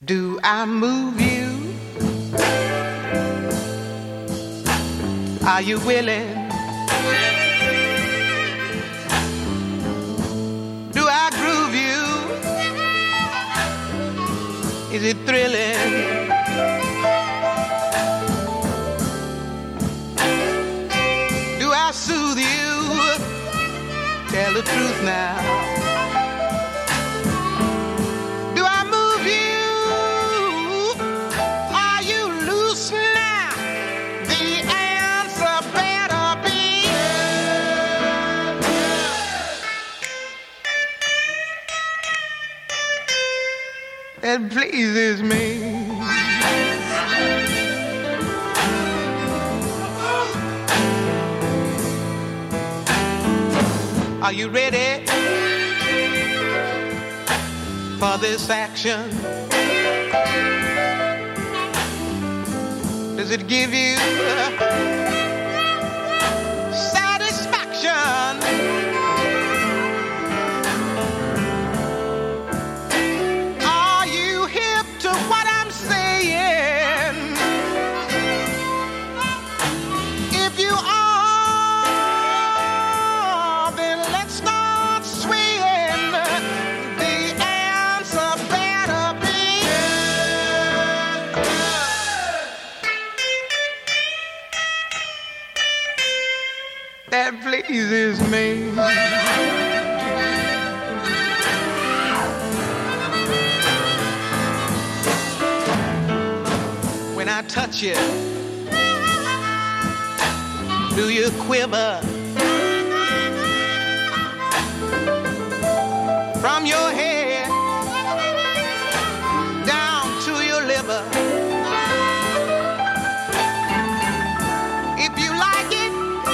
Do I move you? Are you willing? Do I groove you? Is it thrilling? Do I soothe you? Tell the truth now. That pleases me. Are you ready for this action? Does it give you satisfaction? That pleases me. When I touch you, do you quiver? From your head down to your liver. If you like it,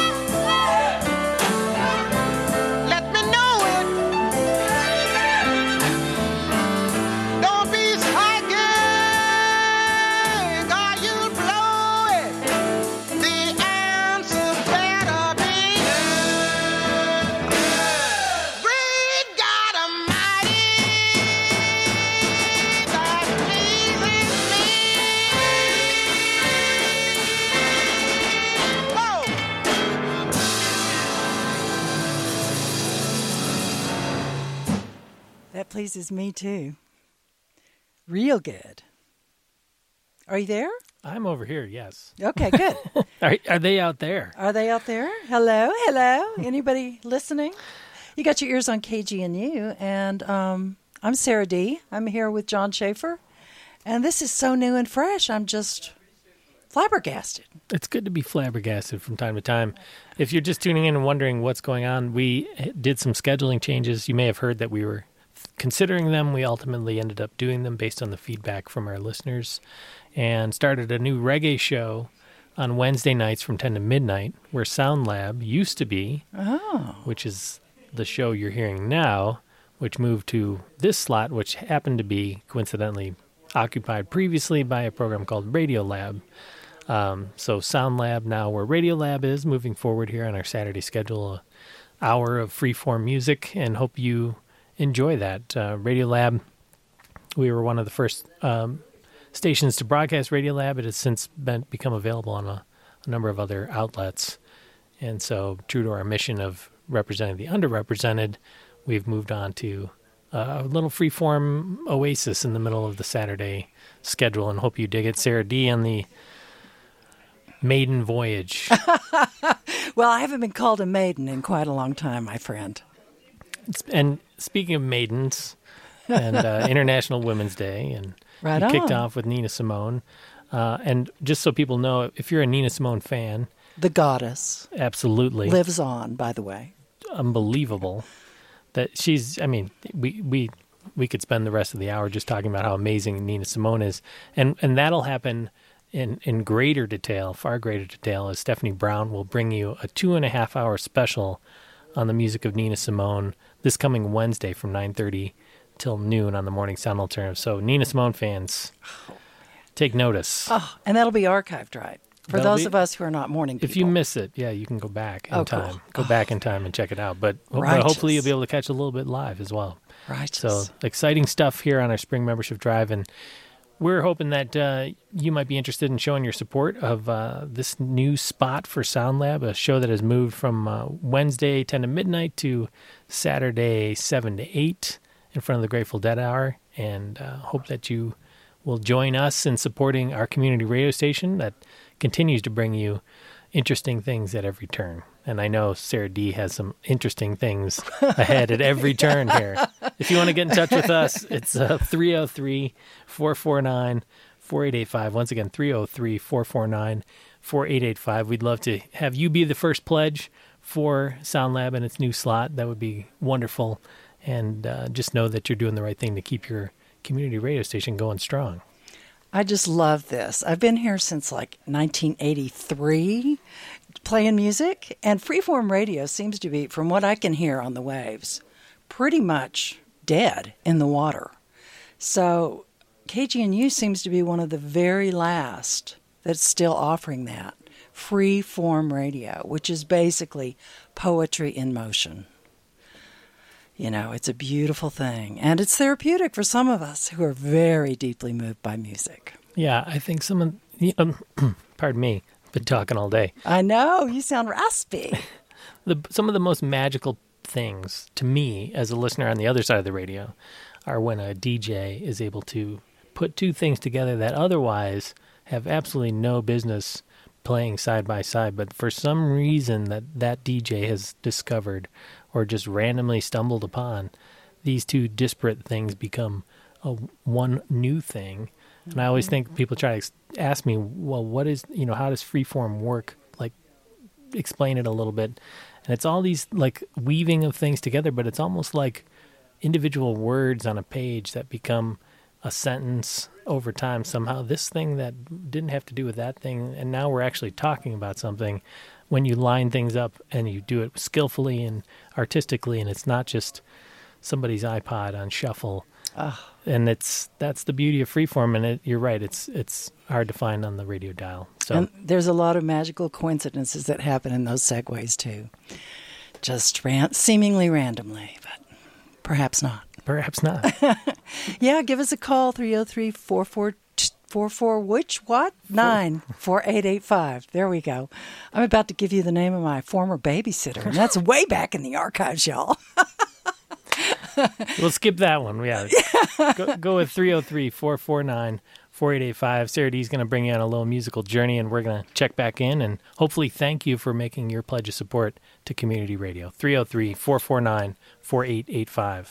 pleases me too. Real good. Are you there? I'm over here, yes. Okay, good. Are they out there? Are they out there? Hello, hello. Anybody listening? You got your ears on KGNU, and I'm Sarah D. I'm here with John Schaefer, and this is so new and fresh. I'm just flabbergasted. It's good to be flabbergasted from time to time. If you're just tuning in and wondering what's going on, we did some scheduling changes. You may have heard that we were considering them. We ultimately ended up doing them based on the feedback from our listeners and started a new reggae show on Wednesday nights from 10 to midnight, where Sound Lab used to be, which is the show you're hearing now, which moved to this slot, which happened to be coincidentally occupied previously by a program called Radio Lab. So Sound Lab now where Radio Lab is, moving forward here on our Saturday schedule, an hour of freeform music, and hope you enjoy that. Radio Lab, we were one of the first stations to broadcast Radio Lab. It has since become available on a number of other outlets. And so, true to our mission of representing the underrepresented, we've moved on to a little freeform oasis in the middle of the Saturday schedule, and hope you dig it. Sarah D. on the maiden voyage. Well, I haven't been called a maiden in quite a long time, my friend. And speaking of maidens, and International Women's Day, and right we kicked off with Nina Simone. And just so people know, if you're a Nina Simone fan, the goddess absolutely lives on, by the way. Unbelievable that she's, I mean, we could spend the rest of the hour just talking about how amazing Nina Simone is. And that'll happen in greater detail, far greater detail, as Stephanie Brown will bring you a 2.5-hour special on the music of Nina Simone this coming Wednesday from 9:30 till noon on the Morning Sound Alternative. So Nina Simone fans, take notice. Oh, and that'll be archived, right? For those of us who are not morning people. If you miss it, yeah, you can go back in time. Cool. Go back in time and check it out. But hopefully you'll be able to catch a little bit live as well. Righteous. So exciting stuff here on our spring membership drive. And we're hoping that you might be interested in showing your support of this new spot for Sound Lab, a show that has moved from Wednesday 10 to midnight to Saturday 7 to 8 in front of the Grateful Dead Hour, and hope that you will join us in supporting our community radio station that continues to bring you interesting things at every turn. And I know Sarah D has some interesting things ahead at every turn here. If you want to get in touch with us, it's 303-449-4885. Once again, 303-449-4885. We'd love to have you be the first pledge for Sound Lab and its new slot. That would be wonderful. And just know that you're doing the right thing to keep your community radio station going strong. I just love this. I've been here since like 1983 playing music, and freeform radio seems to be, from what I can hear on the waves, pretty much dead in the water. So KGNU seems to be one of the very last that's still offering that freeform radio, which is basically poetry in motion. You know, it's a beautiful thing, and it's therapeutic for some of us who are very deeply moved by music. Yeah, I think some of, pardon me, been talking all day. I know, you sound raspy. Some of the most magical things to me as a listener on the other side of the radio are when a DJ is able to put two things together that otherwise have absolutely no business playing side by side, but for some reason that DJ has discovered or just randomly stumbled upon, these two disparate things become one new thing. And I always think people try to ask me, well, what is, how does freeform work? Like, explain it a little bit. And it's all these, like, weaving of things together, but it's almost like individual words on a page that become a sentence over time somehow. This thing that didn't have to do with that thing, and now we're actually talking about something. When you line things up and you do it skillfully and artistically, and it's not just somebody's iPod on shuffle. And that's the beauty of freeform. And you're right, it's hard to find on the radio dial. So and there's a lot of magical coincidences that happen in those segues too, just seemingly randomly, but perhaps not. Perhaps not. Yeah, give us a call, 303-444-94885. There we go. I'm about to give you the name of my former babysitter, and that's way back in the archives, y'all. We'll skip that one. Yeah. Go with 303-449-4885. Sarah D's going to bring you on a little musical journey, and we're going to check back in and hopefully thank you for making your pledge of support to community radio. 303-449-4885.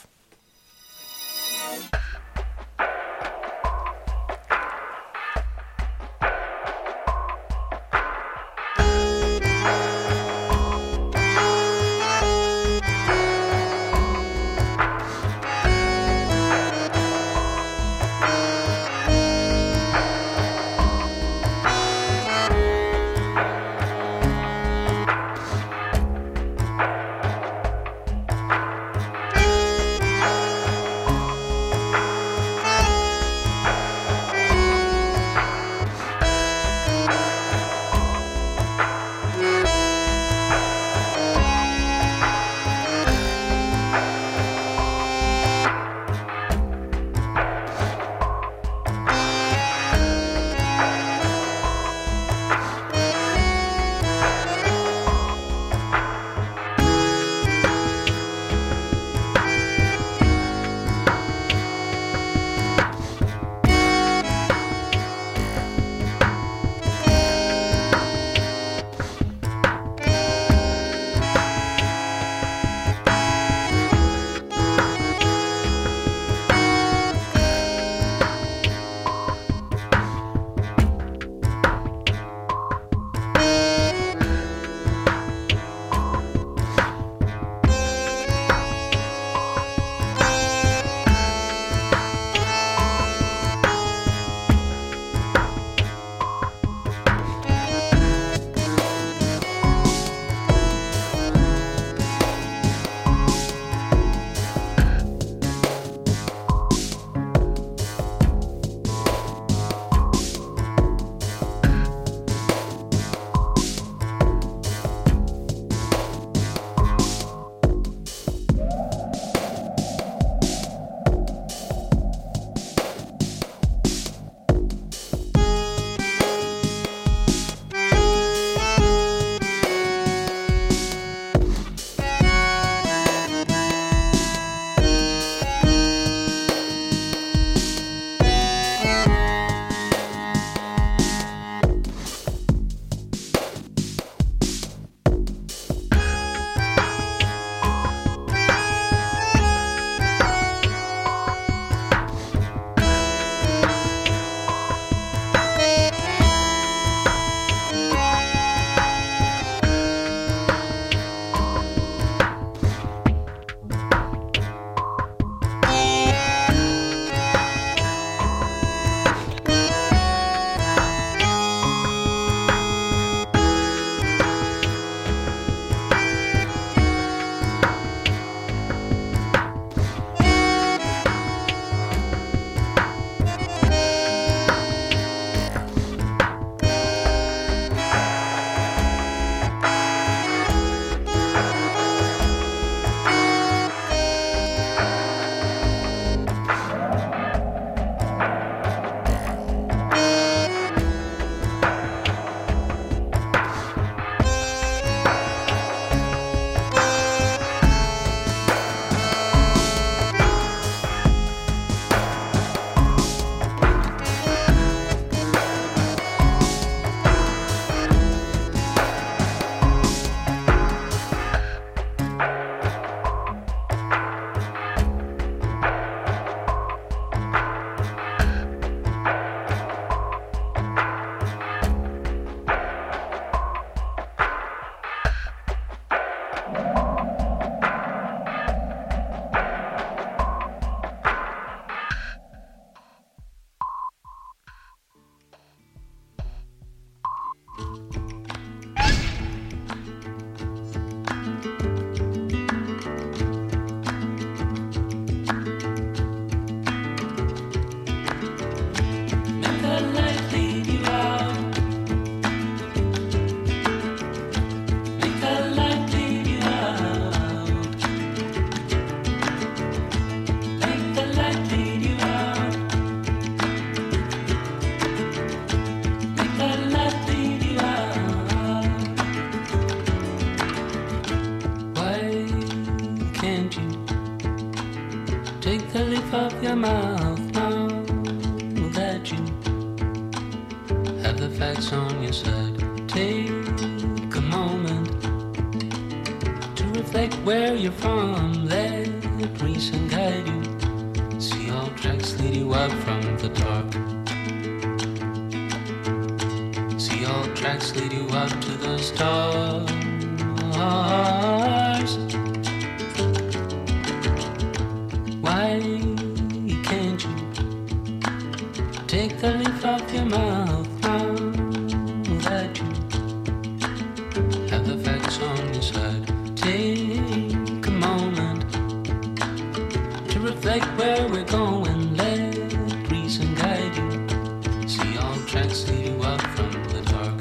the leaf off your mouth now that you have the facts on your side. Take a moment to reflect where you're from. Let reason guide you. See all tracks lead you out from the dark. See all tracks lead you out to the stars. Why can't you take the leaf off your mouth now that you have the facts on your side? Take a moment to reflect where we're going. Let reason guide you. See all tracks lead you out from the dark.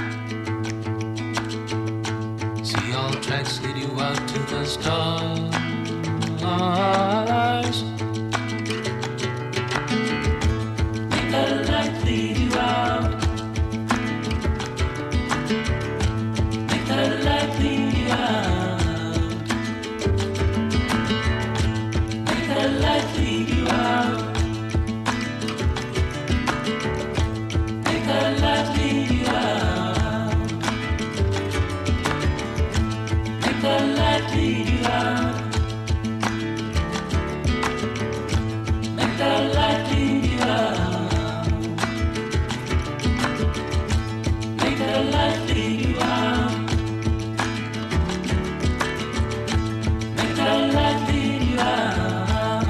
See all tracks lead you out to the stars. Make the light lead you out. Make the light lead you out. Make the light lead you out. Make the light lead you out. Make the light lead you out. Make the light lead you out. Make the light lead you out. Make the light lead you out.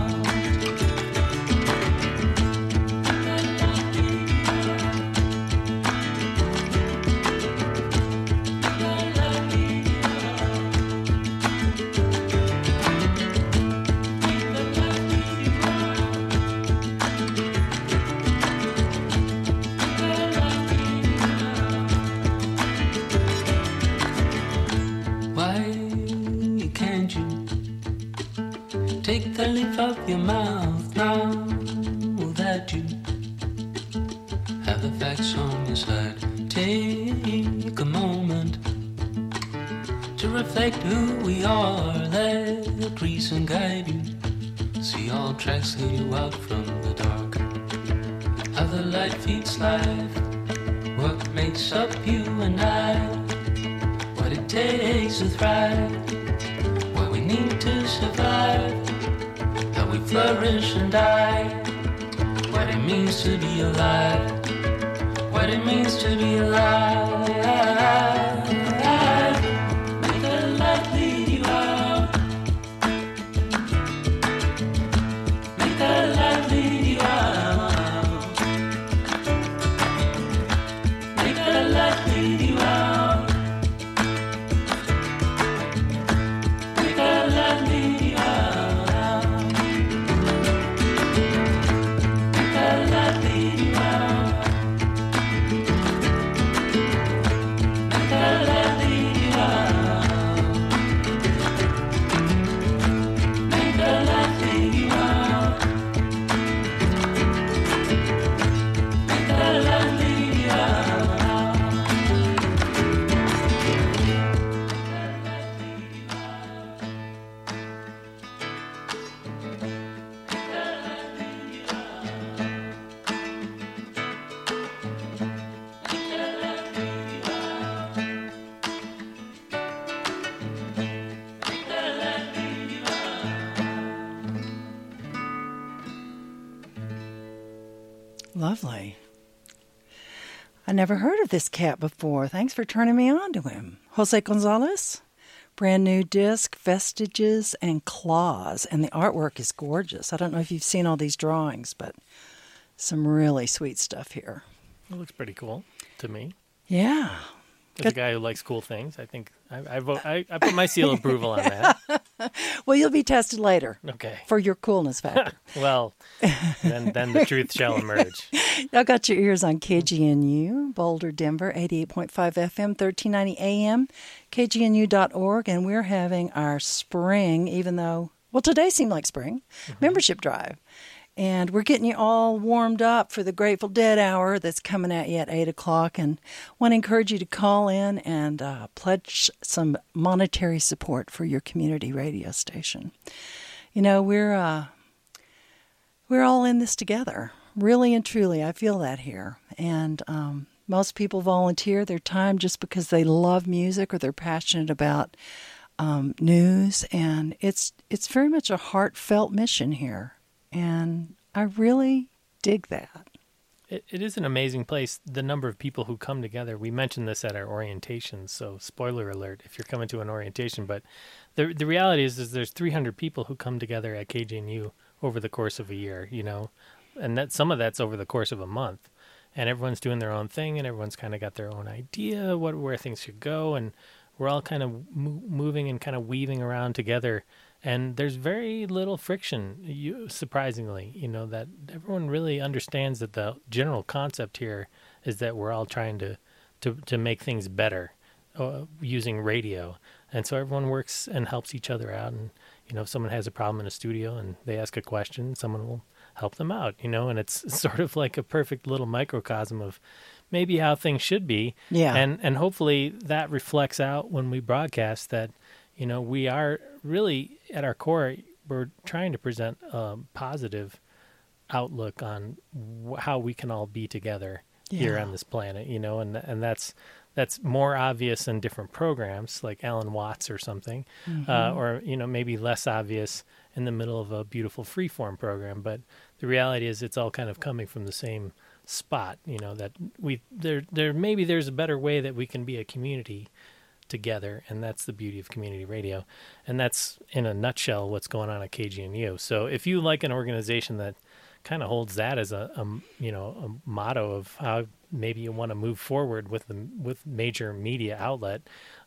Why can't you take the leaf off your mouth now that you have the facts on your side? Take a moment to reflect who we are. Let reason guide you. See all tracks lead you out from the dark. How the light feeds life. What makes up you and I? What it takes to thrive, what we need to survive, how we flourish and die, what it means to be alive, what it means to be alive. Make the light lead you out. Make the light lead you out. Make the light lead you out. Lovely. I never heard of this cat before. Thanks for turning me on to him. Jose Gonzalez, brand new disc, Vestiges and Claws, and the artwork is gorgeous. I don't know if you've seen all these drawings, but some really sweet stuff here. It looks pretty cool to me. Yeah. As a guy who likes cool things, I think I put my seal of approval on that. Well, you'll be tested later. Okay. For your coolness factor. Well, then the truth shall emerge. Y'all got your ears on KGNU, Boulder, Denver, 88.5 FM, 1390 AM, KGNU.org, and we're having our spring, even though, well, today seemed like spring, membership drive. And we're getting you all warmed up for the Grateful Dead hour that's coming at you at 8 o'clock. And want to encourage you to call in and pledge some monetary support for your community radio station. You know, we're we're all in this together. Really and truly, I feel that here. And most people volunteer their time just because they love music or they're passionate about news. And it's very much a heartfelt mission here. And I really dig that. It is an amazing place, the number of people who come together. We mentioned this at our orientation, so spoiler alert if you're coming to an orientation. But the reality is there's 300 people who come together at KGNU over the course of a year, you know, and that some of that's over the course of a month. And everyone's doing their own thing, and everyone's kind of got their own idea where things should go, and we're all kind of moving and kind of weaving around together. And there's very little friction, surprisingly, you know, that everyone really understands that the general concept here is that we're all trying to make things better using radio. And so everyone works and helps each other out. And, you know, if someone has a problem in a studio and they ask a question, someone will help them out, you know, and it's sort of like a perfect little microcosm of maybe how things should be. Yeah. And hopefully that reflects out when we broadcast that, you know, we are really at our core, we're trying to present a positive outlook on how we can all be together here on this planet, you know, and that's more obvious in different programs like Alan Watts or something, or, you know, maybe less obvious in the middle of a beautiful freeform program. But the reality is it's all kind of coming from the same spot, you know, that maybe there's a better way that we can be a community together, and that's the beauty of community radio. And that's, in a nutshell, what's going on at KGNU. So if you like an organization that kind of holds that as a motto of how maybe you want to move forward with major media outlet,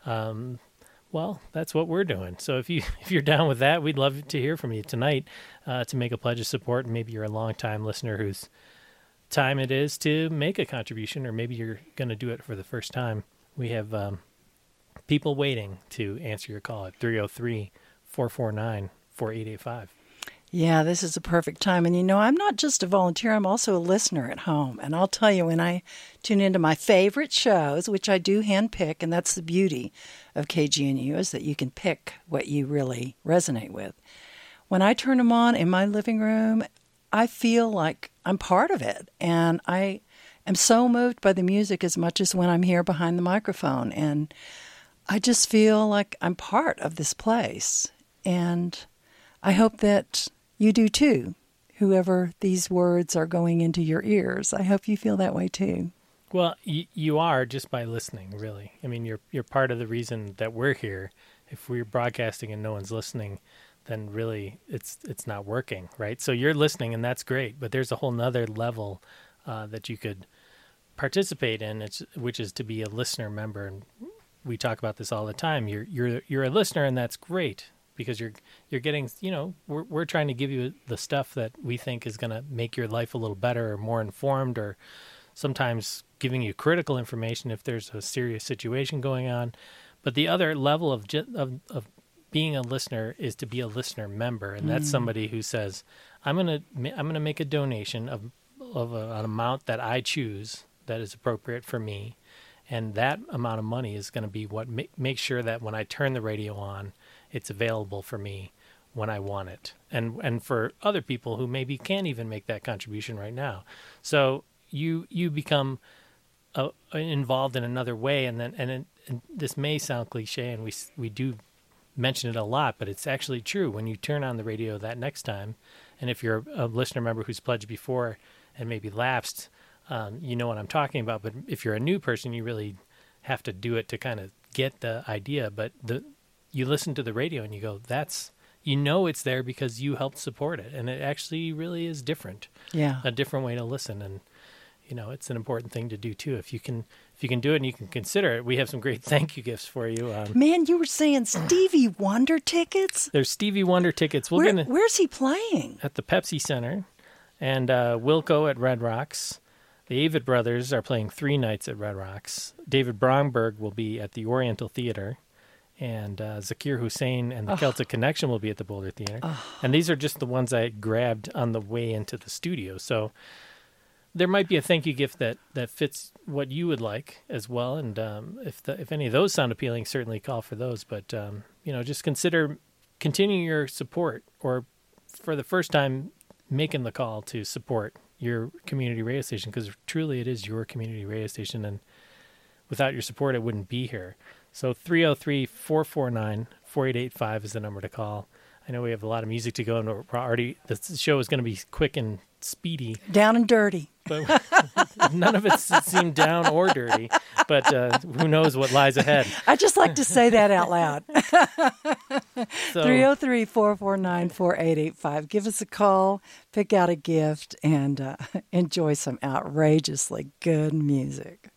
well, that's what we're doing. So if you're down with that, we'd love to hear from you tonight to make a pledge of support. And maybe you're a long-time listener whose time it is to make a contribution, or maybe you're going to do it for the first time. We have people waiting to answer your call at 303-449-4885. Yeah, this is a perfect time. And, you know, I'm not just a volunteer, I'm also a listener at home. And I'll tell you, when I tune into my favorite shows, which I do handpick, and that's the beauty of KGNU, is that you can pick what you really resonate with. When I turn them on in my living room, I feel like I'm part of it. And I am so moved by the music as much as when I'm here behind the microphone. And I just feel like I'm part of this place. And I hope that you do too, whoever these words are going into your ears. I hope you feel that way too. Well, you are just by listening, really. I mean, you're part of the reason that we're here. If we're broadcasting and no one's listening, then really it's not working, right? So you're listening, and that's great. But there's a whole nother level that you could participate in, which is to be a listener member. And we talk about this all the time. You're a listener, and that's great, because you're getting, you know, we're trying to give you the stuff that we think is going to make your life a little better or more informed, or sometimes giving you critical information if there's a serious situation going on. But the other level of being a listener is to be a listener member, and that's somebody who says, I'm gonna make a donation of an amount that I choose that is appropriate for me, and that amount of money is going to be what makes sure that when I turn the radio on, it's available for me when I want it, and for other people who maybe can't even make that contribution right now. So you become involved in another way, and this may sound cliche, and we do mention it a lot, but it's actually true. When you turn on the radio that next time, and if you're a listener member who's pledged before and maybe lapsed, you know what I'm talking about. But if you're a new person, you really have to do it to kind of get the idea. But you listen to the radio and you go, it's there because you helped support it. And it actually really is different. Yeah. A different way to listen. And, you know, it's an important thing to do too. If you can do it and you can consider it, we have some great thank you gifts for you. Man, you were saying Stevie Wonder tickets? There's Stevie Wonder tickets. Where's he playing? At the Pepsi Center, and Wilco at Red Rocks. The Avid Brothers are playing 3 nights at Red Rocks. David Bromberg will be at the Oriental Theater. And Zakir Hussain and the Celtic Connection will be at the Boulder Theater. And these are just the ones I grabbed on the way into the studio. So there might be a thank you gift that fits what you would like as well. And if any of those sound appealing, certainly call for those. But, you know, just consider continuing your support, or for the first time, making the call to support your community radio station, because truly it is your community radio station, and without your support, it wouldn't be here. So 303-449-4885 is the number to call. I know we have a lot of music to go, and the show is going to be quick and speedy. Down and dirty. But none of it seemed down or dirty. But who knows what lies ahead. I just like to say that out loud. So, 303-449-4885. Give us a call, pick out a gift, and enjoy some outrageously good music.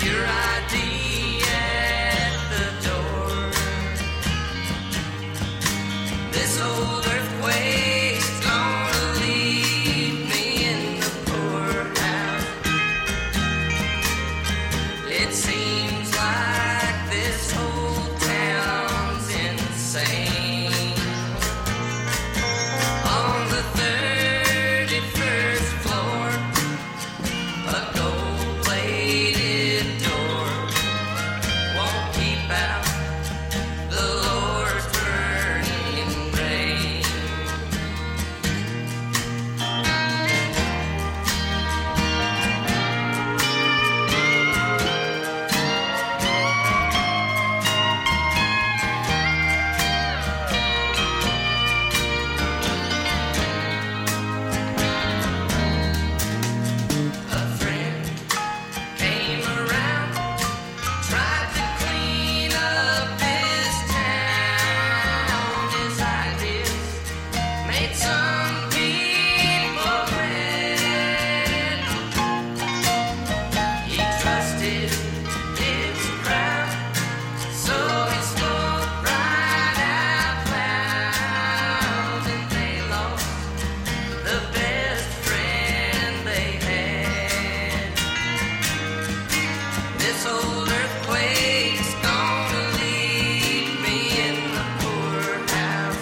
your ID at the door. This old earthquake's gonna leave me in the poorhouse. It seems like this whole town's insane. On the 31st floor, a gold-plated door won't keep out the Lord's burning rain. A friend came around, tried to clean up this town. His ideas made some people mad. He trusted his crowd, so he spoke right out loud, and they lost the best friend they had. This old earthquake's gonna leave me in the poorhouse.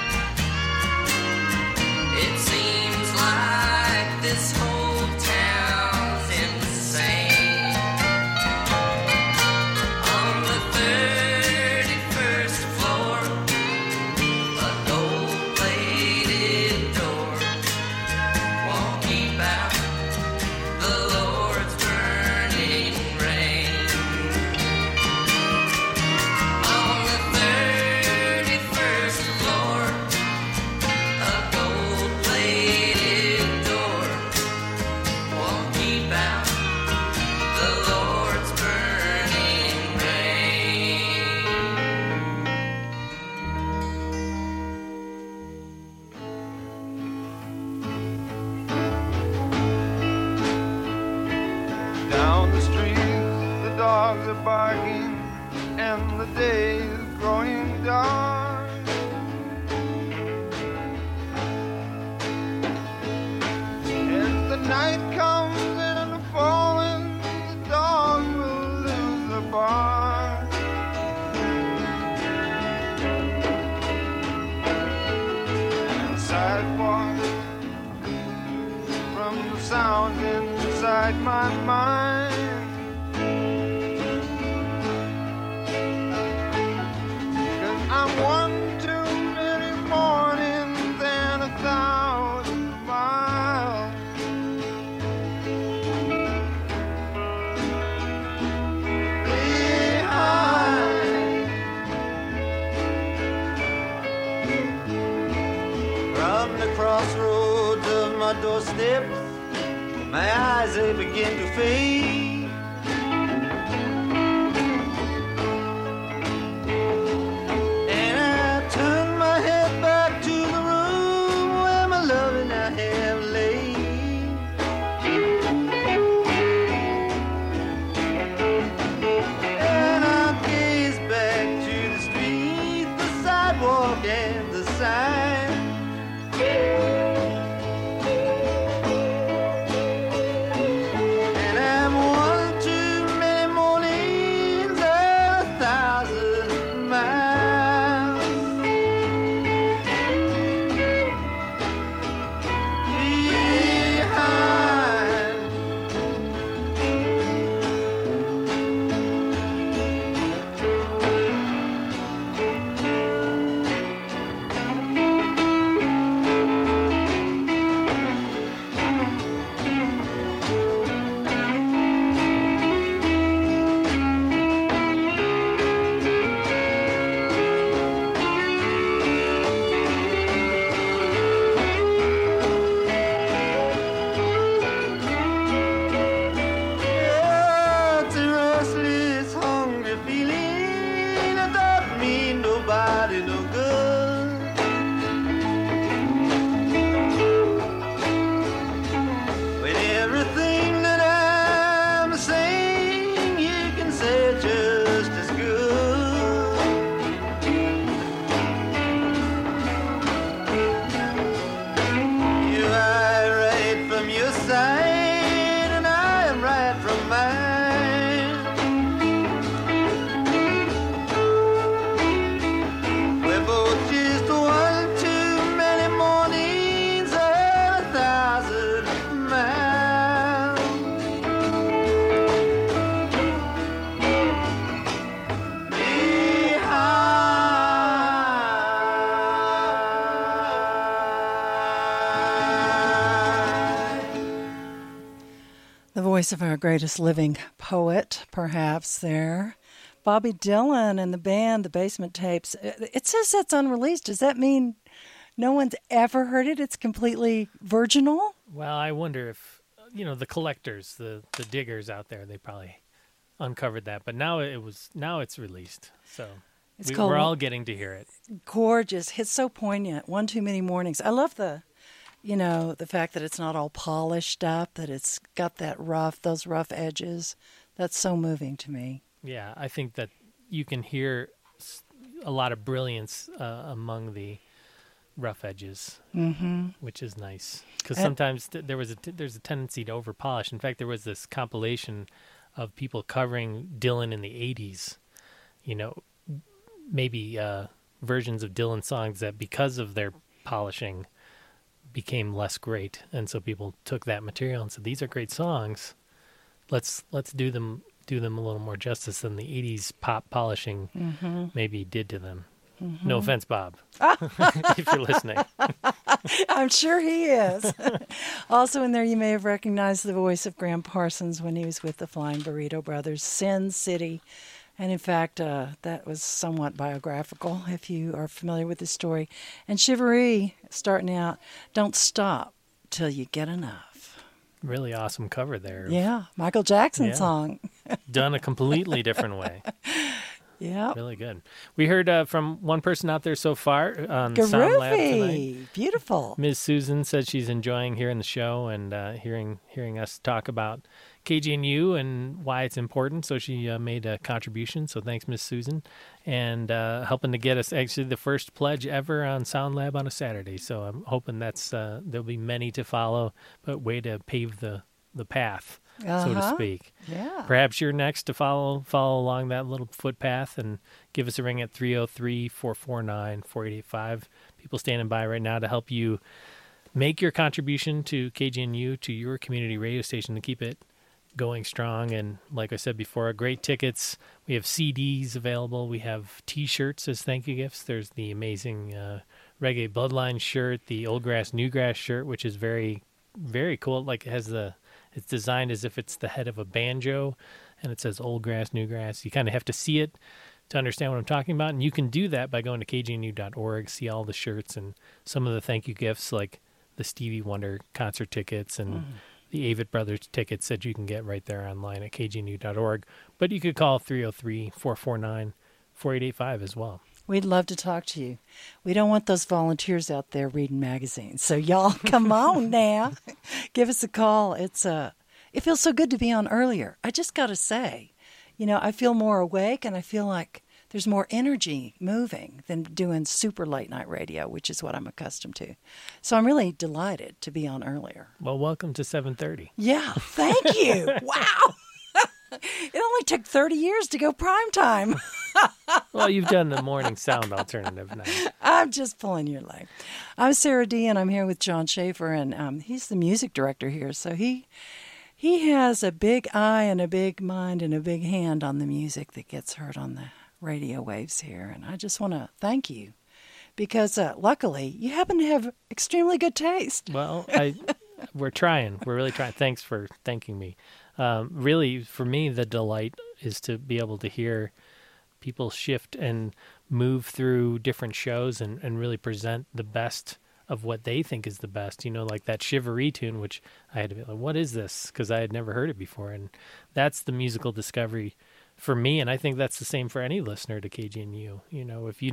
It seems like this whole town's insane. On the 31st floor, a gold-plated door won't keep out the Lord's burning rain. On the 31st floor, a gold-plated door won't keep out the Lord's burning rain. Down the street, the dogs are barking, and the day is growing dark. As the night comes in the falling, the dogs will lose their bark. And sidewalks from the sound inside my mind. 'Cause I'm one too many mornings and 1,000 miles behind. From the crossroads of my doorstep, my eyes they begin to fade. And I turn my head back to the room where my love and I have laid. And I gaze back to the street, the sidewalk and the sign. And I'm voice of our greatest living poet, perhaps, there. Bobby Dylan and the band, the Basement Tapes. It says that's unreleased. Does that mean no one's ever heard it? It's completely virginal? Well, I wonder if, the collectors, the diggers out there, they probably uncovered that. But now it's released. So we're all getting to hear it. Gorgeous. It's so poignant. One Too Many Mornings. I love the fact that it's not all polished up, that it's got those rough edges. That's so moving to me. Yeah, I think that you can hear a lot of brilliance among the rough edges, which is nice. Because sometimes there's a tendency to over polish. In fact, there was this compilation of people covering Dylan in the 80s. Maybe versions of Dylan songs that, because of their polishing, became less great, and so people took that material and said, "These are great songs. Let's do them a little more justice than the '80s pop polishing maybe did to them." No offense, Bob, if you're listening. I'm sure he is. Also in there, you may have recognized the voice of Graham Parsons when he was with the Flying Burrito Brothers, Sin City. And in fact, that was somewhat biographical, if you are familiar with the story. And Shivaree, starting out, don't stop till you get enough. Really awesome cover there. Yeah, Michael Jackson song. Done a completely different way. Yeah. Really good. We heard from one person out there so far on Sound Lab tonight. Beautiful. Ms. Susan said she's enjoying hearing the show and hearing us talk about KGNU and why it's important. So she made a contribution. So thanks, Ms. Susan. And helping to get us actually the first pledge ever on Sound Lab on a Saturday. So I'm hoping there'll be many to follow, but way to pave the path, so to speak. Yeah. Perhaps you're next to follow along that little footpath, and give us a ring at 303-449-4885. People standing by right now to help you make your contribution to KGNU, to your community radio station, to keep it going strong. And like I said before, great tickets. We have CDs available. We have T-shirts as thank you gifts. There's the amazing Reggae Bloodline shirt, the Old Grass, New Grass shirt, which is very, very cool. Like it's designed as if it's the head of a banjo, and it says Old Grass, New Grass. You kind of have to see it to understand what I'm talking about, and you can do that by going to kgnu.org, see all the shirts and some of the thank you gifts, like the Stevie Wonder concert tickets and the Avett Brothers tickets that you can get right there online at kgnu.org. But you could call 303-449-4885 as well. We'd love to talk to you. We don't want those volunteers out there reading magazines. So y'all, come on now. Give us a call. It feels so good to be on earlier. I just got to say, I feel more awake, and I feel like there's more energy moving than doing super late night radio, which is what I'm accustomed to. So I'm really delighted to be on earlier. Well, welcome to 7:30. Yeah, thank you. Wow. It only took 30 years to go prime time. Well, you've done the morning sound alternative now. I'm just pulling your leg. I'm Sarah D, and I'm here with John Schaefer, and he's the music director here. So he has a big eye and a big mind and a big hand on the music that gets heard on the radio waves here. And I just want to thank you because luckily you happen to have extremely good taste. Well, we're trying. We're really trying. Thanks for thanking me. Really, for me, the delight is to be able to hear people shift and move through different shows and really present the best of what they think is the best. Like that Shivaree tune, which I had to be like, what is this? Because I had never heard it before. And that's the musical discovery for me. And I think that's the same for any listener to KGNU. If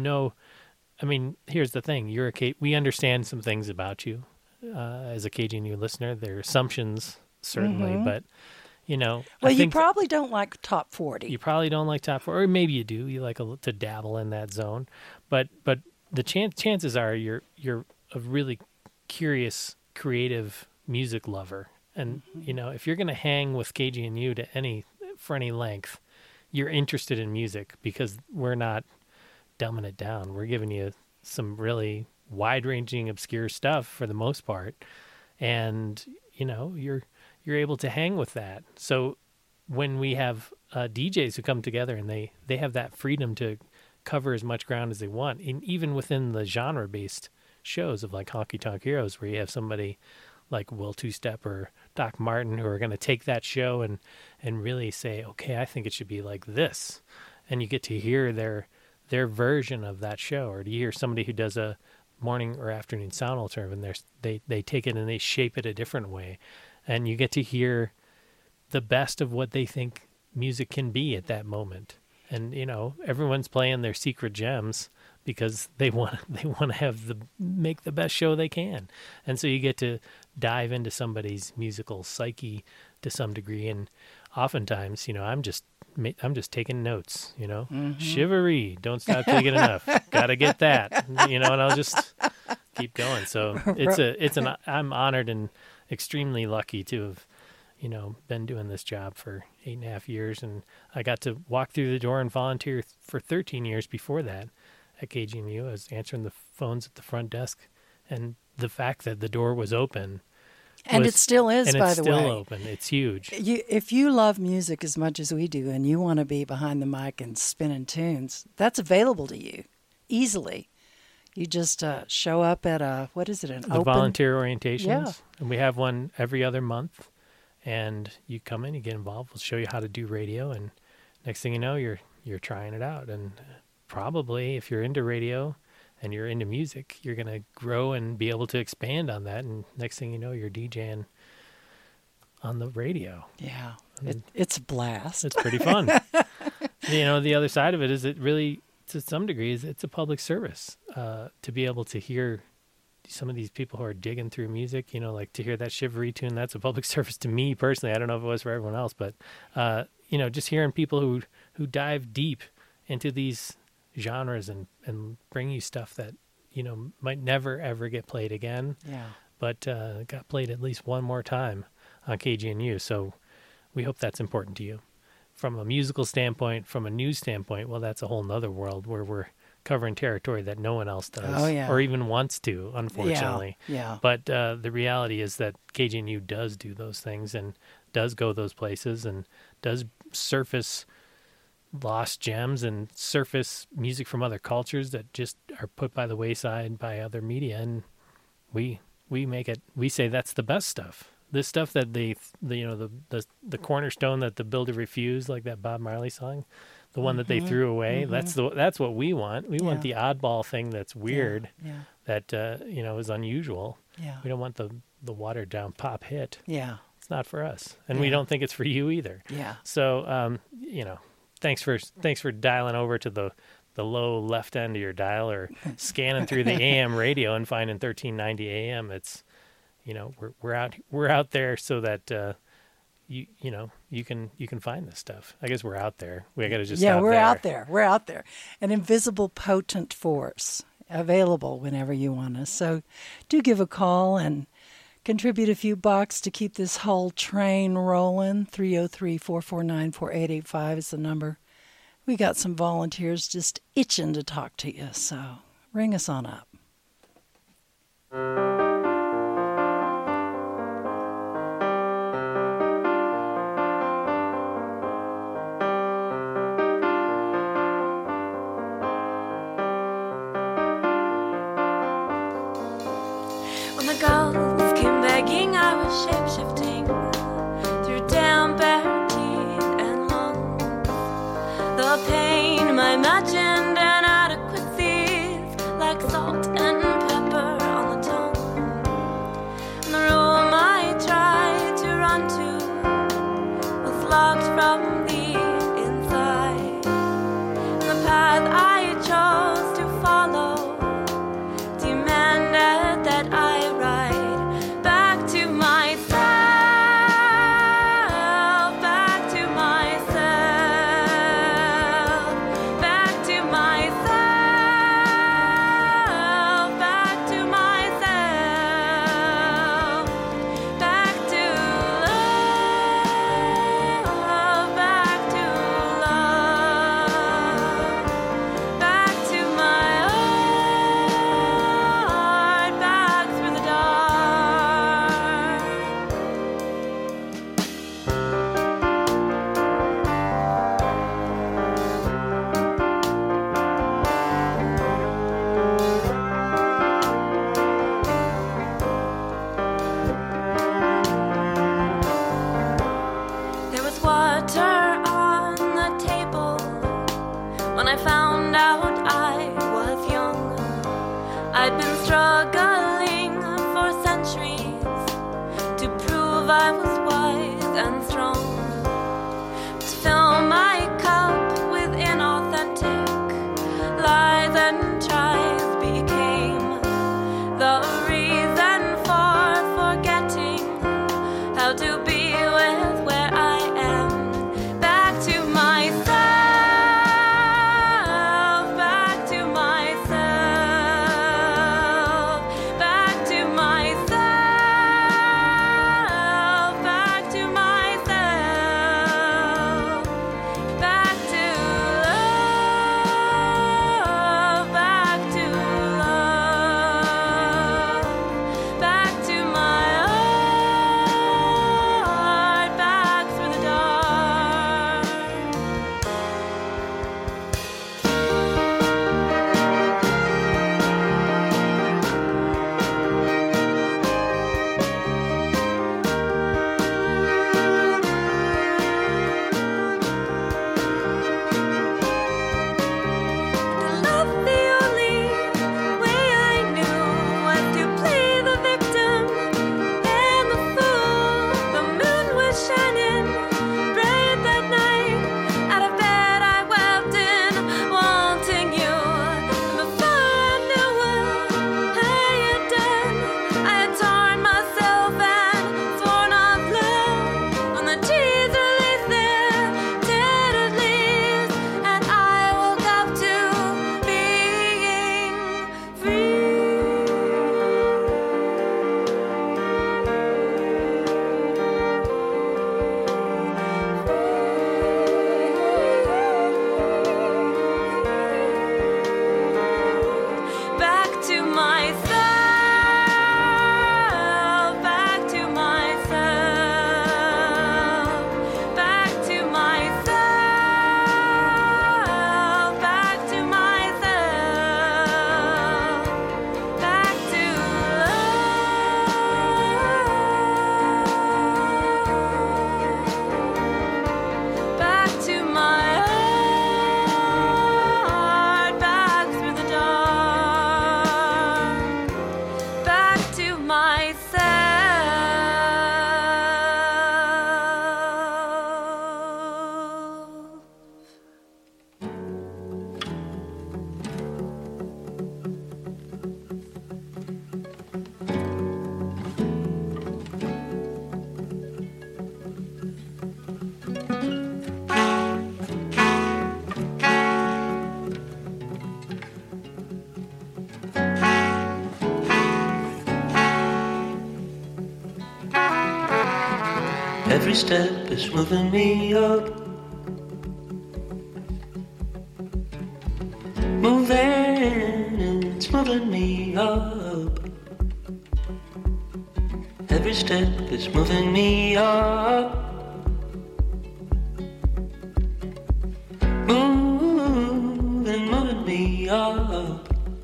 here's the thing. We understand some things about you as a KGNU listener. There are assumptions, certainly, but... Well, you probably don't like top 40. You probably don't like top 40, or maybe you do. You like to dabble in that zone, but the chances are you're a really curious, creative music lover, and if you're going to hang with KGNU for any length, you're interested in music because we're not dumbing it down. We're giving you some really wide-ranging, obscure stuff for the most part, and you're able to hang with that. So when we have DJs who come together and they have that freedom to cover as much ground as they want, and even within the genre-based shows of like Honky Tonk Heroes, where you have somebody like Will Two-Step or Doc Martin, who are going to take that show and really say, okay, I think it should be like this. And you get to hear their version of that show, or to hear somebody who does a morning or afternoon sound alternative, and they take it and they shape it a different way. And you get to hear the best of what they think music can be at that moment. And, you know, everyone's playing their secret gems because they want to make the best show they can. And so you get to dive into somebody's musical psyche to some degree. And oftentimes, you know, I'm just taking notes, you know, Shivery, don't stop till you get enough. Got to get that, you know, and I'll just keep going. So I'm honored and extremely lucky to have, you know, been doing this job for 8.5 years. And I got to walk through the door and volunteer for 13 years before that at KGMU. I was answering the phones at the front desk, and the fact that the door was open. And it still is, by the way. It's still open. It's huge. If you love music as much as we do, and you want to be behind the mic and spinning tunes, that's available to you easily. You just show up at the volunteer orientations. Yeah. And we have one every other month. And you come in, you get involved. We'll show you how to do radio, and next thing you know, you're trying it out. And probably, if you're into radio and you're into music, you're going to grow and be able to expand on that. And next thing you know, you're DJing on the radio. Yeah, it's a blast. It's pretty fun. You know, the other side of it is it really, to some degree, it's a public service to be able to hear some of these people who are digging through music, you know, like to hear that Shivery tune. That's a public service to me personally. I don't know if it was for everyone else, but, you know, just hearing people who dive deep into these genres and bring you stuff that, you know, might never, ever get played again. Yeah. But got played at least one more time on KGNU. So we hope that's important to you. From a musical standpoint, from a news standpoint, well, that's a whole nother world where we're covering territory that no one else does or even wants to, unfortunately. Yeah. But the reality is that KGNU does do those things and does go those places and does surface lost gems and surface music from other cultures that just are put by the wayside by other media. And we make it, we say that's the best stuff. This stuff that the cornerstone that the builder refused, like that Bob Marley song, the one that they threw away. That's what we want. We want the oddball thing that's weird, that is unusual. Yeah. We don't want the watered down pop hit. Yeah. It's not for us, and we don't think it's for you either. Yeah. So thanks for dialing over to the low left end of your dial, or scanning through the AM radio and finding 1390 AM. It's we're out there so that you can find this stuff. I guess we're out there. We got to just we're out there. We're out there. An invisible potent force available whenever you want us. So do give a call and contribute a few bucks to keep this whole train rolling. 303-449-4885 is the number. We got some volunteers just itching to talk to you, so ring us on up. When the gulls came begging, I was shape-shifting through damn bare teeth and lungs. The pain, my imagined inadequacies, like salt and pepper on the tongue. And the room I tried to run to was locked from the inside. And the path I chose to follow demanded that I ride back to myself, back to myself, back to I found out I was young. I'd been struggling for centuries to prove I was wise and strong. To fill my cup with inauthentic lies and tries became the reason for forgetting how to be with where I am. Back to myself, back to myself, back to myself, back to myself, back to love, back to love, back to my heart, back through the dark. Love, the only way I knew was to play the victim and the fool. The moon was shining bright that night. Out of bed I wept in wanting you. And before I knew what I had done, I had torn myself and sworn off love. When the tears released their tattered leaves, and I woke up to being back to myself, back to myself, back to myself, back to myself, back to love, back to my heart, back through the dark, back to myself. Every step is moving me up. Moving, it's moving me up. Every step is moving me up. Moving me up.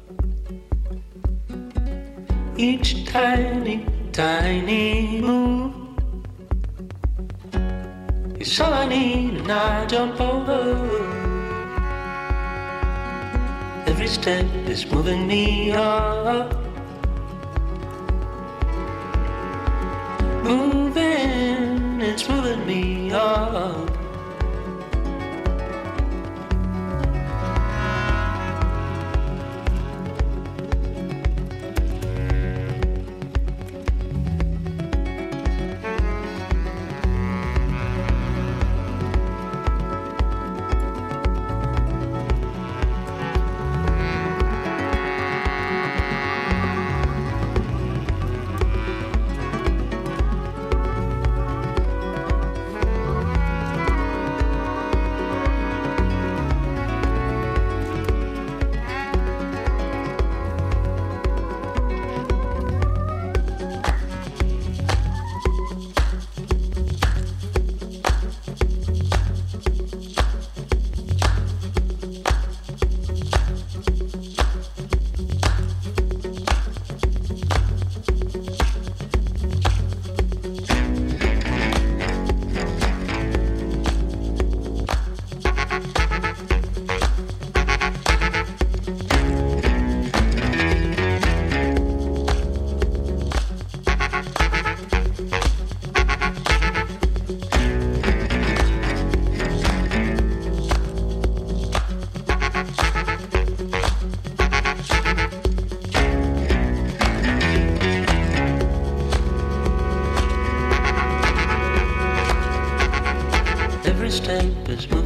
Each tiny, tiny move is all I need, and I jump over. Every step is moving me up. Moving, it's moving me up.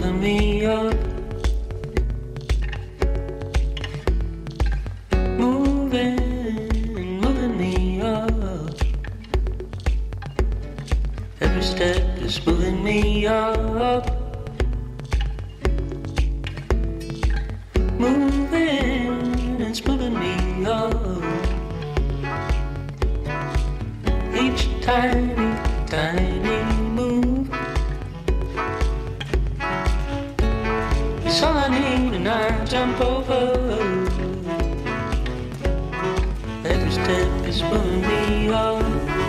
smoothing me up. Moving me up. Every step is moving me up. Moving and smoothing me up. Each tiny, tiny move is all I need, and I jump over. Every step is moving me up.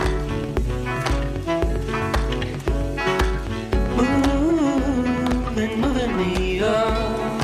Moving me up.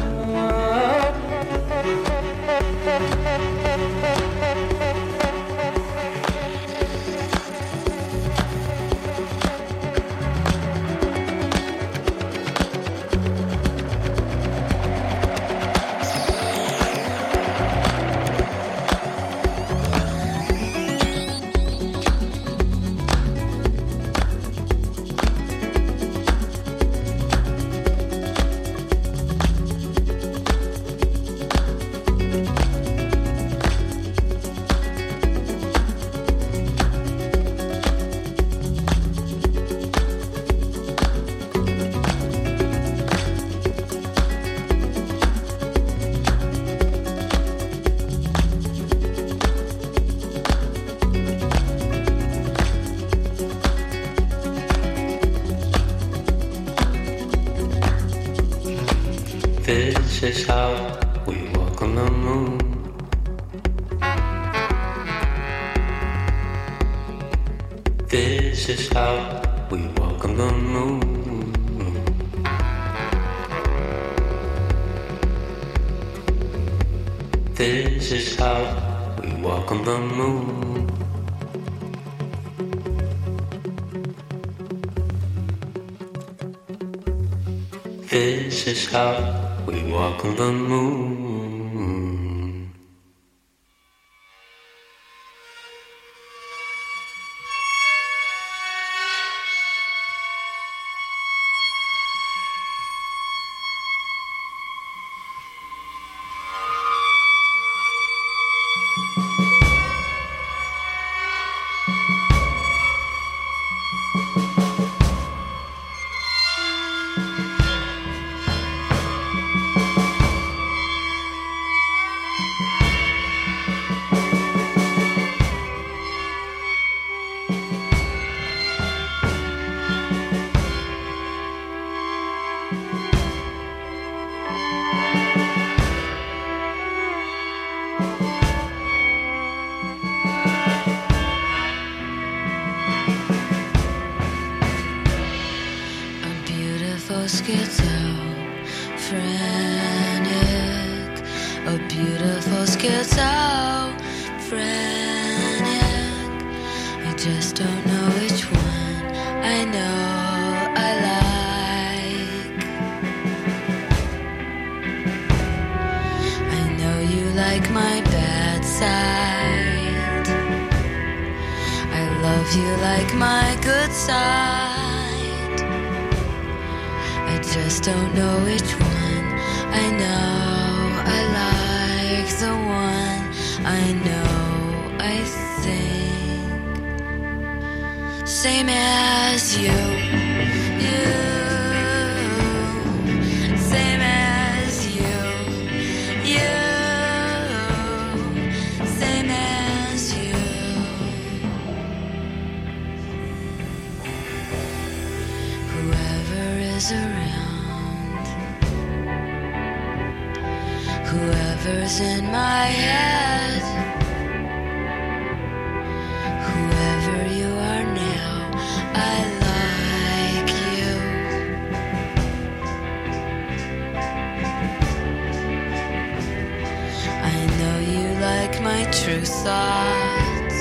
This is how we walk on the moon. This is how we walk on the moon. This is how we walk on the moon. This is how we walk on the moon. Schizophrenic, a beautiful schizophrenic. I just don't know which one I know I like. I know you like my bad side. I love you like my good side. I just don't know which one I know I like. The one I know I think same as you. Same as you. Same as you. Whoever is around, whoever's in my head, whoever you are now, I like you. I know you like my true thoughts.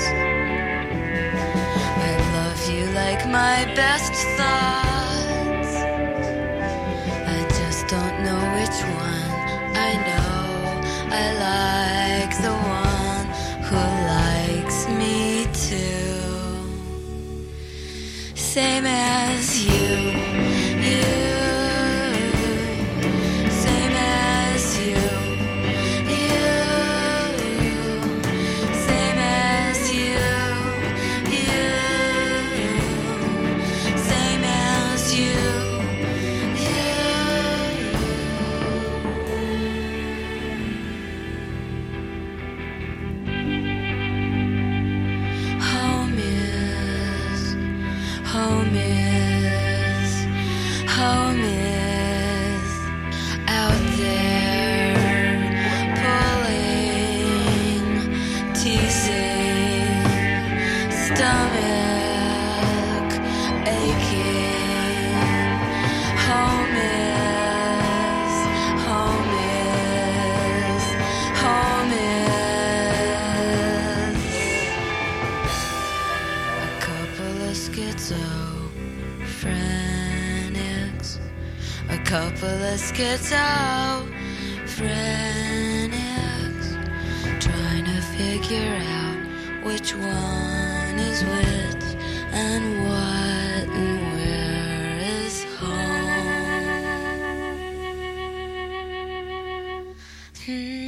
I love you like my best thoughts. I just don't know which one I know I like. The one who likes me too. Same as you. schizophrenics trying to figure out which one is which and what and where is home.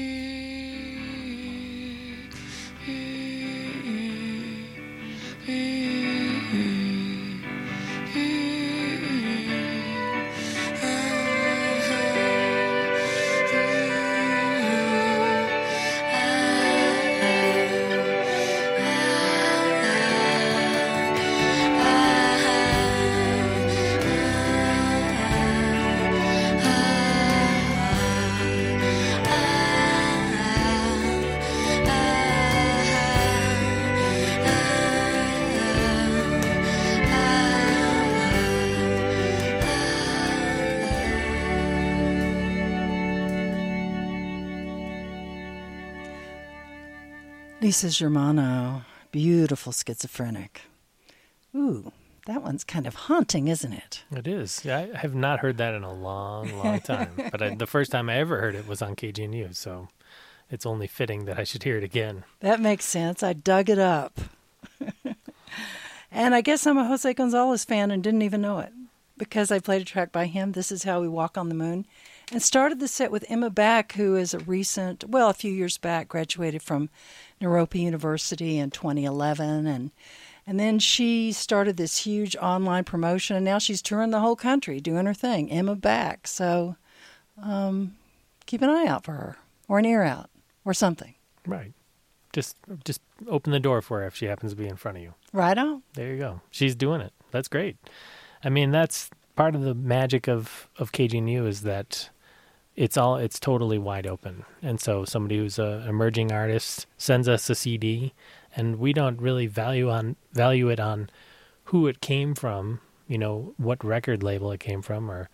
Lisa Germano, beautiful schizophrenic. Ooh, that one's kind of haunting, isn't it? It is. Yeah, I have not heard that in a long, long time. But the first time I ever heard it was on KGNU, so it's only fitting that I should hear it again. That makes sense. I dug it up. And I guess I'm a Jose Gonzalez fan and didn't even know it because I played a track by him, This Is How We Walk on the Moon, and started the set with Emma Back, who is a few years back, graduated from Naropa University in 2011, and then she started this huge online promotion, and now she's touring the whole country doing her thing, Emma Back. So keep an eye out for her, or an ear out, or something. Right. Just open the door for her if she happens to be in front of you. Right on. There you go. She's doing it. That's great. I mean, that's part of the magic of KGNU is that it's totally wide open. And so somebody who's an emerging artist sends us a CD, and we don't really value it on who it came from, what record label it came from, or,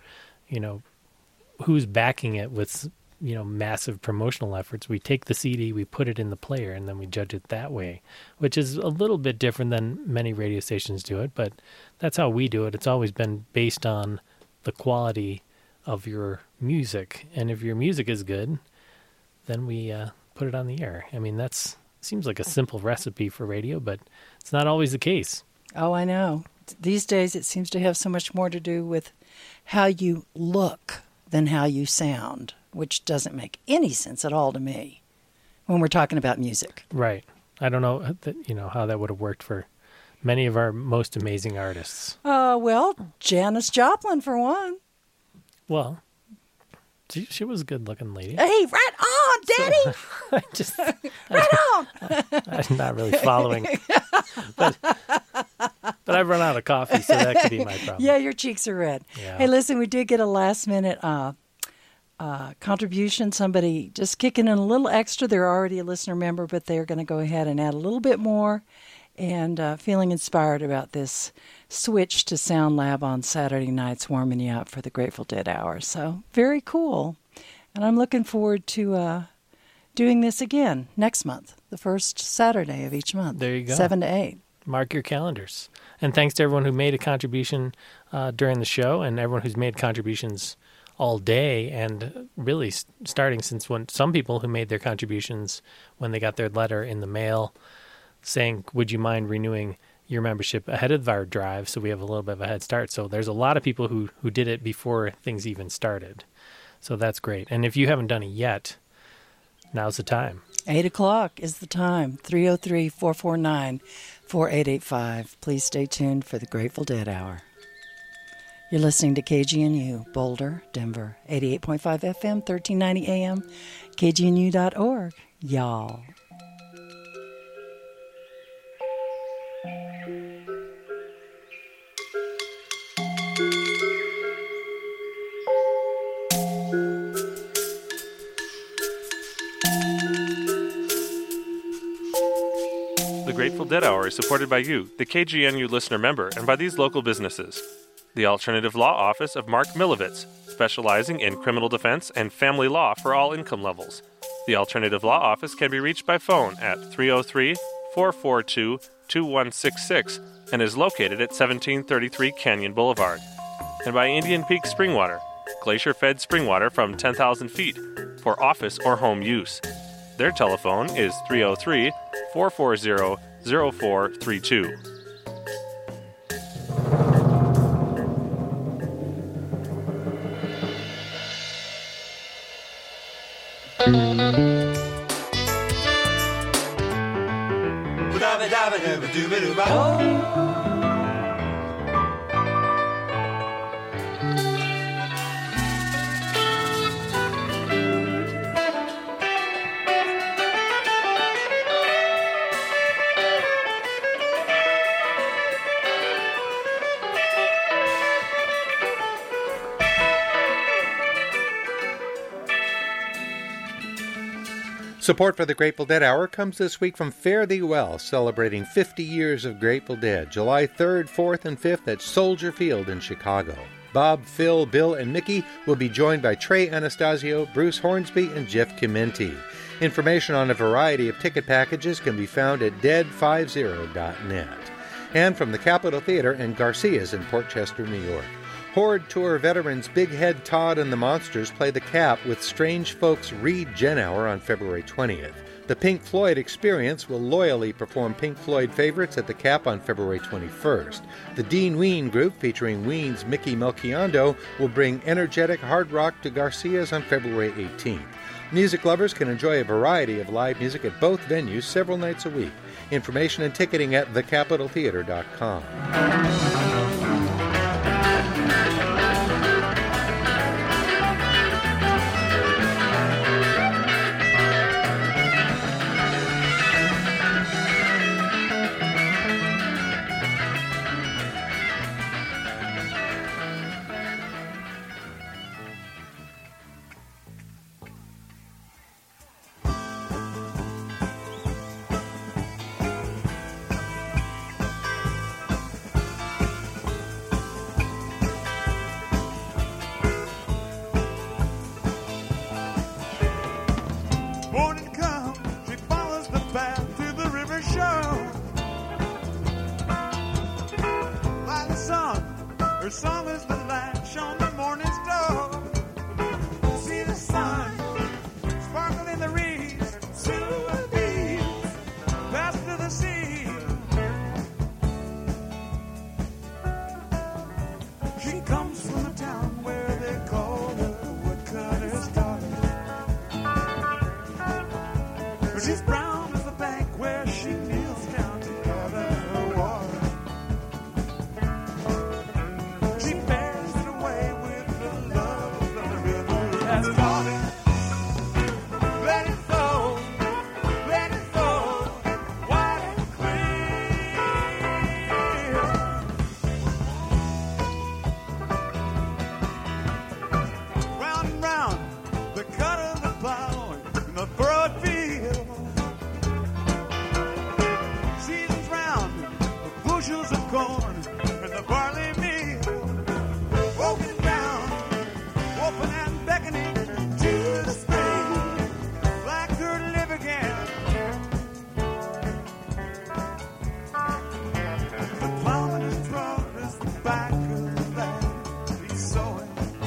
who's backing it with, massive promotional efforts. We take the CD, we put it in the player, and then we judge it that way, which is a little bit different than many radio stations do it, but that's how we do it. It's always been based on the quality of your music, and if your music is good, then we put it on the air. I mean, seems like a simple recipe for radio, but it's not always the case. Oh, I know. These days it seems to have so much more to do with how you look than how you sound, which doesn't make any sense at all to me when we're talking about music. Right. I don't know how that would have worked for many of our most amazing artists. Well, Janis Joplin for one. Well, she was a good-looking lady. Hey, right on, Daddy! Right on! I'm not really following. But I've run out of coffee, so that could be my problem. Yeah, your cheeks are red. Yeah. Hey, listen, we did get a last-minute contribution. Somebody just kicking in a little extra. They're already a listener member, but they're going to go ahead and add a little bit more. And feeling inspired about this switch to Sound Lab on Saturday nights, warming you up for the Grateful Dead hour. So very cool. And I'm looking forward to doing this again next month, the first Saturday of each month. There you go. 7 to 8. Mark your calendars. And thanks to everyone who made a contribution during the show, and everyone who's made contributions all day, and really starting since when some people who made their contributions when they got their letter in the mail saying, would you mind renewing your membership ahead of our drive, so we have a little bit of a head start. So there's a lot of people who did it before things even started. So that's great. And if you haven't done it yet, now's the time. 8 o'clock is the time. 303-449-4885. Please stay tuned for the Grateful Dead hour. You're listening to KGNU, Boulder, Denver, 88.5 FM, 1390 AM, KGNU.org. Y'all. The Grateful Dead Hour is supported by you, the KGNU listener member, and by these local businesses. The Alternative Law Office of Mark Milovitz, specializing in criminal defense and family law for all income levels. The Alternative Law Office can be reached by phone at 303-442-2166 and is located at 1733 Canyon Boulevard. And by Indian Peak Springwater, glacier-fed spring water from 10,000 feet for office or home use. Their telephone is 303-440-0432. Support for the Grateful Dead Hour comes this week from Fare Thee Well, celebrating 50 years of Grateful Dead, July 3rd, 4th, and 5th at Soldier Field in Chicago. Bob, Phil, Bill, and Mickey will be joined by Trey Anastasio, Bruce Hornsby, and Jeff Chimenti. Information on a variety of ticket packages can be found at dead50.net. And from the Capitol Theater and Garcia's in Port Chester, New York. Horde Tour veterans Big Head Todd and the Monsters play the Cap with Strange Folks Reed Genauer on February 20th. The Pink Floyd Experience will loyally perform Pink Floyd favorites at the Cap on February 21st. The Dean Ween Group, featuring Ween's Mickey Melchiondo, will bring energetic hard rock to Garcia's on February 18th. Music lovers can enjoy a variety of live music at both venues several nights a week. Information and ticketing at thecapitoltheater.com.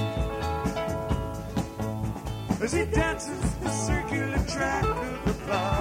As he dances the circular track of the plow.